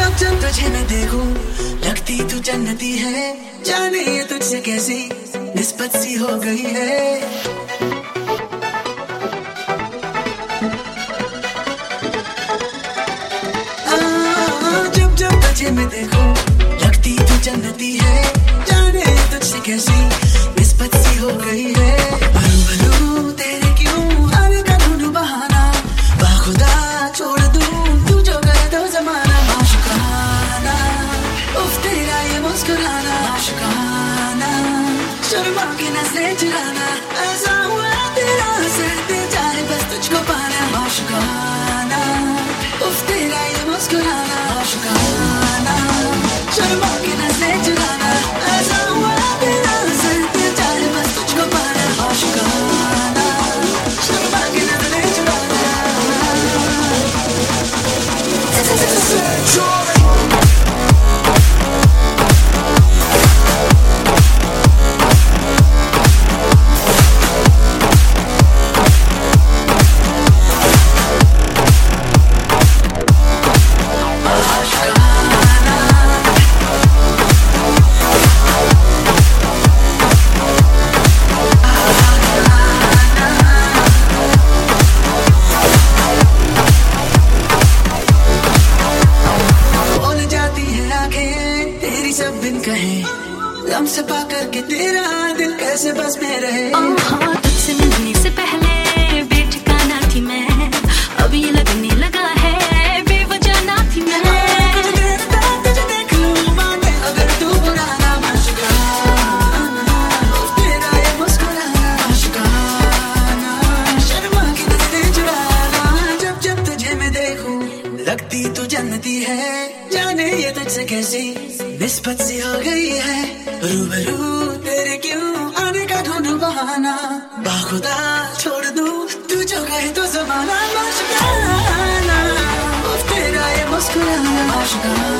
जब तुझे मैं देखूं लगती तू जन्नती है, जाने ये तुझसे कैसी निस्बत सी हो गई है। जब जब तुझे मैं देखूं लगती तू जन्नती है, जाने ये तुझसे कैसी निस्बत सी हो गई है। भरू तेरे क्यों आने का ढूंढूं बहाना, बाखुदा छोड़ दूं तू जो करे तो जमाना। माशुकाना उफ तेरा ये मुस्कुराना, माशुकाना शर्मा के नजरें चुराना, ऐसा हुआ तेरा असर दिल चाहे बस तुझको पाना। माशुकाना उफ तेरा ये मुस्कुराना, माशुकाना शर्मा के नजरें चुराना, ऐसा हुआ तेरा असर दिल चाहे बस तुझको पाना। माशुकाना शर्मा के नजरें चुराना। सब बिन कहे लम से पा करके तेरा दिल कैसे बस में रहे। तुझसे मिलने से पहले बेठिकाना थी मैं, अब ये लगने लगा है बेवजह ना थी मैं। कुछ देर बाद तुझे देख लूं माने अगर तू बुलाना। माशुकाना तेरा ये मुस्कुराना, माशुकाना शर्मा की नजरें चुराना। जब जब तुझे मैं देखूं लगती तू जन्नती है, जाने ये तुझसे कैसी निस्बत सी हो गई है। रूबरू तेरे क्यों आने का ढूंढूं बहाना, बाखुदा छोड़ दूं तू जो कहे तो जमाना। माशुकाना उफ तेरा ये मुस्कुराना, माशुकाना